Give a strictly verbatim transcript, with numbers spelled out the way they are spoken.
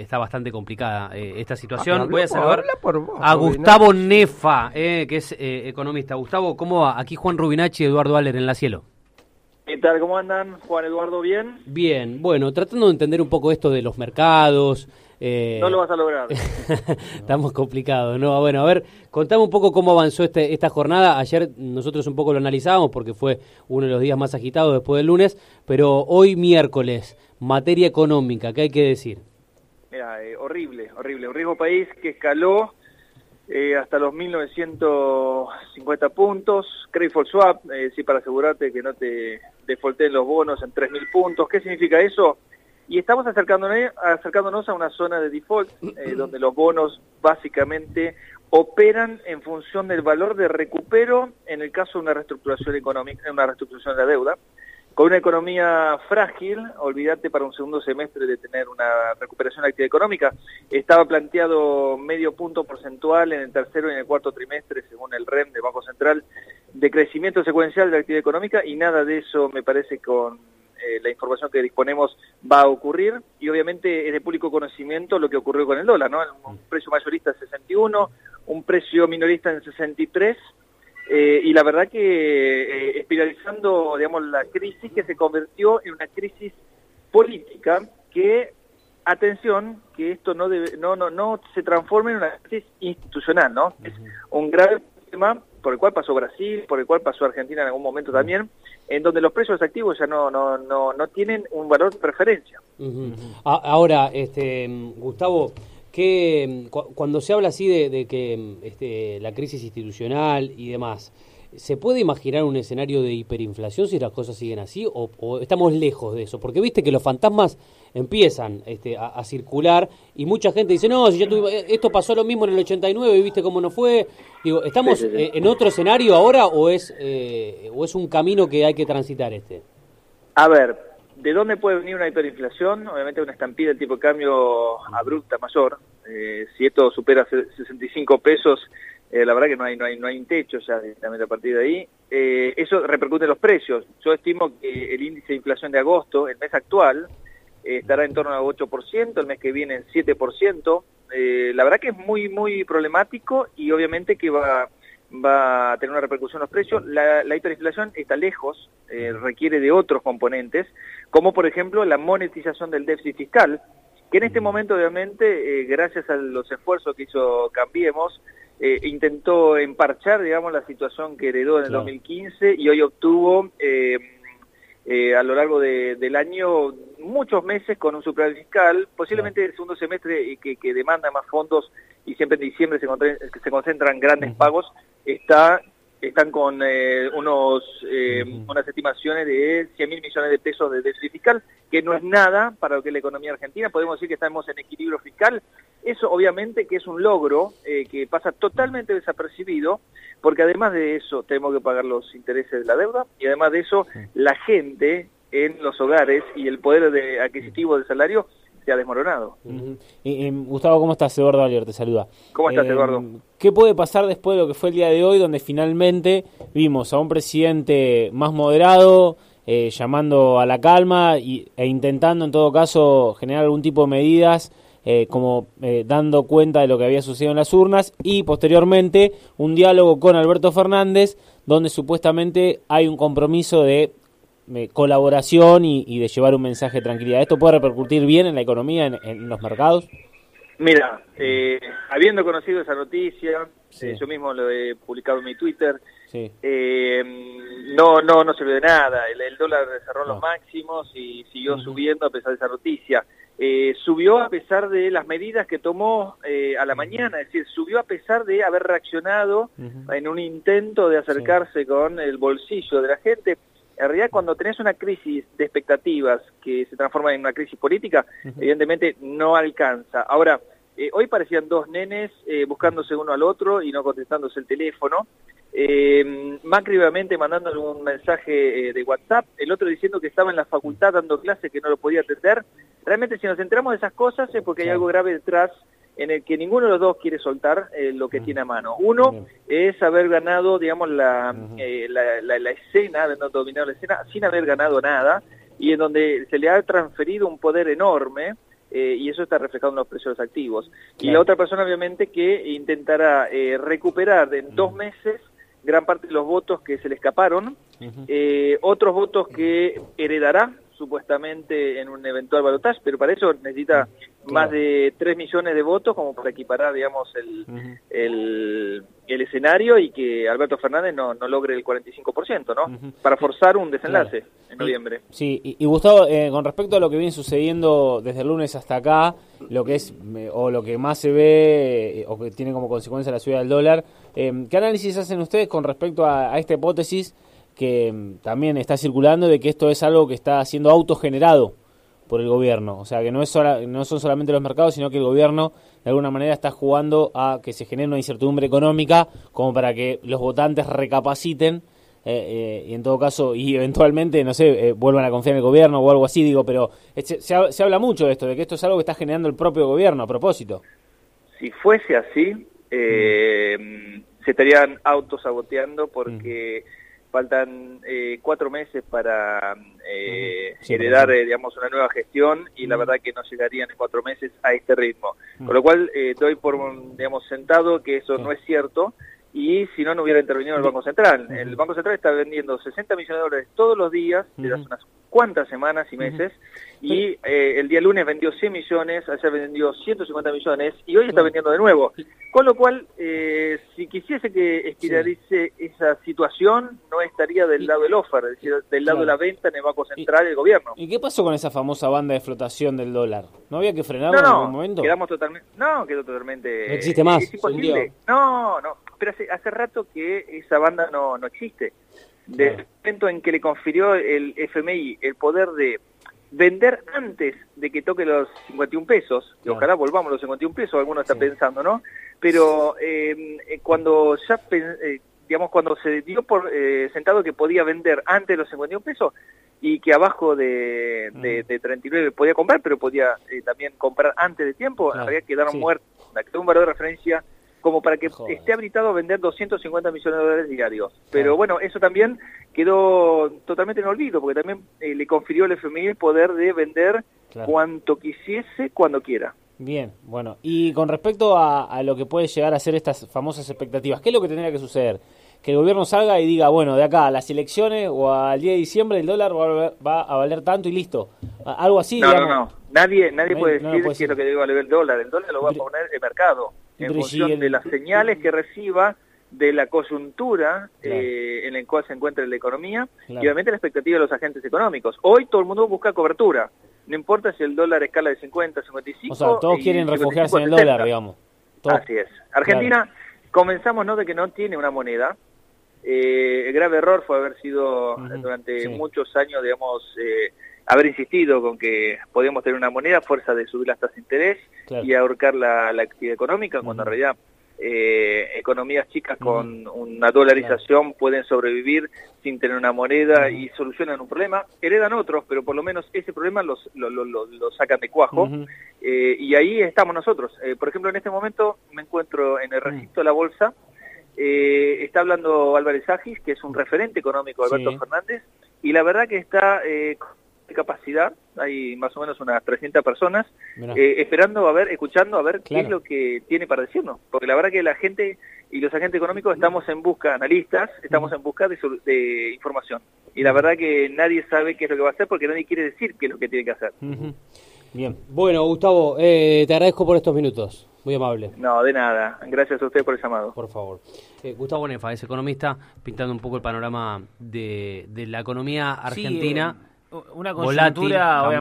eh, está bastante complicada eh, esta situación. Voy a por, saludar por vos, a Rubinacci. Gustavo Nefa, eh, que es eh, economista. Gustavo, ¿cómo va? Aquí Juan Rubinacci y Eduardo Aller en La Cielo. ¿Qué tal? ¿Cómo andan? Juan Eduardo, ¿bien? Bien, bueno, tratando de entender un poco esto de los mercados. Eh... No lo vas a lograr. Estamos complicados, ¿no? Bueno, a ver, contame un poco cómo avanzó este, esta jornada. Ayer nosotros un poco lo analizábamos porque fue uno de los días más agitados después del lunes, pero hoy miércoles, materia económica, ¿qué hay que decir? Mira, eh, horrible, horrible. Un riesgo país que escaló eh, hasta los mil novecientos cincuenta puntos. Credit for Swap, eh, sí, para asegurarte que no te defaulten los bonos en tres mil puntos. ¿Qué significa eso? Y estamos acercándonos, acercándonos a una zona de default, eh, donde los bonos básicamente operan en función del valor de recupero en el caso de una reestructuración económica, una reestructuración de la deuda. Con una economía frágil, olvídate para un segundo semestre de tener una recuperación de actividad económica. Estaba planteado medio punto porcentual en el tercero y en el cuarto trimestre, según el R E M del Banco Central, de crecimiento secuencial de la actividad económica, y nada de eso me parece con Eh, la información que disponemos va a ocurrir, y obviamente es de público conocimiento lo que ocurrió con el dólar, ¿no? Un precio mayorista en sesenta y uno, un precio minorista en sesenta y tres, eh, y la verdad que eh, espiralizando, digamos, la crisis que se convirtió en una crisis política que, atención, que esto no debe, no, no, no se transforme en una crisis institucional, ¿no? Uh-huh. Es un grave problema por el cual pasó Brasil, por el cual pasó Argentina en algún momento también, en donde los precios activos ya no no no no tienen un valor de preferencia. Uh-huh. Ahora, este Gustavo, que cu cuando se habla así de, de que este, la crisis institucional y demás, ¿se puede imaginar un escenario de hiperinflación si las cosas siguen así o, o estamos lejos de eso? Porque viste que los fantasmas empiezan este, a, a circular y mucha gente dice, no, si ya tuve, esto pasó lo mismo en el ochenta y nueve y viste cómo no fue. Digo, ¿estamos sí, sí, sí. en otro escenario ahora o es eh, o es un camino que hay que transitar este? A ver, ¿de dónde puede venir una hiperinflación? Obviamente una estampida del tipo de cambio abrupta mayor. Eh, si esto supera sesenta y cinco pesos, Eh, la verdad que no hay no hay no hay un techo ya directamente a partir de ahí. Eh, eso repercute en los precios. Yo estimo que el índice de inflación de agosto, el mes actual, eh, estará en torno al ocho por ciento, el mes que viene en siete por ciento. Eh, la verdad que es muy muy problemático y obviamente que va va a tener una repercusión en los precios. La, la hiperinflación está lejos, eh, requiere de otros componentes, como por ejemplo la monetización del déficit fiscal, que en este momento obviamente, eh, gracias a los esfuerzos que hizo Cambiemos, Eh, intentó emparchar, digamos, la situación que heredó en el claro. dos mil quince y hoy obtuvo eh, eh, a lo largo de, del año muchos meses con un superávit fiscal, posiblemente claro. el segundo semestre que, que demanda más fondos y siempre en diciembre se, se concentran grandes uh-huh. pagos, está están con eh, unos eh, uh-huh. unas estimaciones de cien mil millones de pesos de déficit fiscal, que no es nada para lo que es la economía argentina. Podemos decir que estamos en equilibrio fiscal. Eso obviamente que es un logro eh, que pasa totalmente desapercibido, porque además de eso tenemos que pagar los intereses de la deuda, y además de eso sí. la gente en los hogares y el poder de adquisitivo del salario se ha desmoronado. Uh-huh. eh, eh, Gustavo, ¿cómo estás? Eduardo Aller te saluda. ¿Cómo estás, eh, Eduardo? ¿Qué puede pasar después de lo que fue el día de hoy, donde finalmente vimos a un presidente más moderado, eh, llamando a la calma y, e intentando en todo caso generar algún tipo de medidas, eh, como eh, dando cuenta de lo que había sucedido en las urnas, y posteriormente un diálogo con Alberto Fernández, donde supuestamente hay un compromiso de eh, colaboración y, y de llevar un mensaje de tranquilidad? ¿Esto puede repercutir bien en la economía, en, en los mercados? Mira, eh, habiendo conocido esa noticia, sí. eh, yo mismo lo he publicado en mi Twitter, sí. eh, no no no sirvió de nada. El, el dólar cerró en no. los máximos y siguió uh-huh. subiendo a pesar de esa noticia. Eh, subió a pesar de las medidas que tomó eh, a la mañana, es decir, subió a pesar de haber reaccionado uh-huh. en un intento de acercarse sí. con el bolsillo de la gente. En realidad, cuando tenés una crisis de expectativas que se transforma en una crisis política, uh-huh. evidentemente no alcanza. Ahora, eh, hoy parecían dos nenes eh, buscándose uno al otro y no contestándose el teléfono. Eh, Macri obviamente mandándole un mensaje eh, de WhatsApp, el otro diciendo que estaba en la facultad dando clases, que no lo podía atender. Realmente, si nos enteramos de esas cosas es porque hay algo grave detrás, en el que ninguno de los dos quiere soltar eh, lo que uh-huh. tiene a mano. Uno uh-huh. es haber ganado, digamos, la, uh-huh. eh, la, la, la escena, haber dominado la escena sin haber ganado nada, y en donde se le ha transferido un poder enorme eh, y eso está reflejado en los precios de los activos. Claro. Y la otra persona, obviamente, que intentará eh, recuperar en dos meses gran parte de los votos que se le escaparon, uh-huh. eh, otros votos que heredará supuestamente en un eventual balotaje, pero para eso necesita claro. más de tres millones de votos como para equiparar, digamos, el, uh-huh. el, el escenario y que Alberto Fernández no, no logre el cuarenta y cinco por ciento, ¿no? Uh-huh. Para forzar un desenlace claro. en noviembre. Sí, y, y Gustavo, eh, con respecto a lo que viene sucediendo desde el lunes hasta acá, lo que es, o lo que más se ve, eh, o que tiene como consecuencia la subida del dólar, eh, ¿qué análisis hacen ustedes con respecto a, a esta hipótesis que también está circulando de que esto es algo que está siendo autogenerado por el gobierno? O sea, que no es sola, no son solamente los mercados, sino que el gobierno de alguna manera está jugando a que se genere una incertidumbre económica como para que los votantes recapaciten eh, eh, y en todo caso, y eventualmente, no sé, eh, vuelvan a confiar en el gobierno o algo así, digo, pero se, se, se habla mucho de esto, de que esto es algo que está generando el propio gobierno a propósito. Si fuese así, eh, mm. se estarían autosaboteando porque... Mm. Faltan eh, cuatro meses para eh, sí, heredar, eh, digamos, una nueva gestión y uh-huh. la verdad que no llegarían en cuatro meses a este ritmo. Uh-huh. Con lo cual, eh, doy por, digamos, sentado que eso uh-huh. no es cierto y si no, no hubiera intervenido el Banco Central. Uh-huh. El Banco Central está vendiendo sesenta millones de dólares todos los días, uh-huh. desde hace unas cuantas semanas y meses, uh-huh. y eh, el día lunes vendió cien millones, ayer vendió ciento cincuenta millones y hoy uh-huh. está vendiendo de nuevo. Con lo cual, eh, si quisiese que espiralice sí. esa situación, no estaría del lado del offer, es decir, del lado claro. de la venta en el Banco Central y el gobierno. ¿Y qué pasó con esa famosa banda de flotación del dólar? ¿No había que frenarlo no, no, en algún momento? Quedamos totalmente, no, quedó totalmente... No existe más. Es imposible. No, no, pero hace, hace rato que esa banda no, no existe. Desde el momento en que le confirió el F M I el poder de vender antes de que toque los cincuenta y un pesos, y ojalá volvamos a los cincuenta y un pesos, alguno está sí. pensando, ¿no? Pero eh, cuando ya, eh, digamos, cuando se dio por eh, sentado que podía vender antes de los cincuenta y un pesos y que abajo de, de, de treinta y nueve podía comprar, pero podía eh, también comprar antes de tiempo, claro. había quedado sí. muerto, quedó un valor de referencia como para que Joder. esté habilitado a vender doscientos cincuenta millones de dólares diarios. Pero claro. bueno, eso también quedó totalmente en olvido, porque también eh, le confirió al F M I el poder de vender claro. cuanto quisiese, cuando quiera. Bien, bueno, y con respecto a, a lo que puede llegar a ser estas famosas expectativas, ¿qué es lo que tendría que suceder? Que el gobierno salga y diga, bueno, de acá a las elecciones o al día de diciembre el dólar va a valer, va a valer tanto y listo. Algo así, no, digamos. No, no, nadie, nadie no, puede no decir puede qué es lo que debe valer el dólar. El dólar lo va a poner el mercado en función de las señales que reciba, de la coyuntura claro. eh, en la cual se encuentra la economía claro. y obviamente la expectativa de los agentes económicos. Hoy todo el mundo busca cobertura. No importa si el dólar escala de cincuenta, cincuenta y cinco... O sea, todos quieren refugiarse en el dólar, digamos. Todos. Así es. Argentina, claro. comenzamos ¿no? de que no tiene una moneda. Eh, el grave error fue haber sido uh-huh. durante sí. muchos años, digamos, eh, haber insistido con que podíamos tener una moneda a fuerza de subir las tasas de interés claro. y ahorcar la, la actividad económica, uh-huh. cuando en realidad eh, economías chicas uh-huh. con una dolarización claro. pueden sobrevivir sin tener una moneda uh-huh. y solucionan un problema. Heredan otros, pero por lo menos ese problema los, lo, lo, lo, lo sacan de cuajo. Uh-huh. eh, y ahí estamos nosotros. Eh, por ejemplo, en este momento me encuentro en el recinto uh-huh. de la Bolsa. Eh, está hablando Álvarez Agis, que es un referente económico de Alberto sí. Fernández, y la verdad que está eh, con capacidad, hay más o menos unas trescientas personas, eh, esperando a ver, escuchando a ver claro. qué es lo que tiene para decirnos, porque la verdad que la gente y los agentes económicos estamos en busca, analistas, estamos uh-huh. en busca de, de información, y la verdad que nadie sabe qué es lo que va a hacer, porque nadie quiere decir qué es lo que tiene que hacer. Uh-huh. Bien, bueno, Gustavo, eh, te agradezco por estos minutos. Muy amable. No, de nada. Gracias a usted por el llamado. Por favor. Eh, Gustavo Nefa es economista, pintando un poco el panorama de, de la economía argentina. Sí, una coyuntura,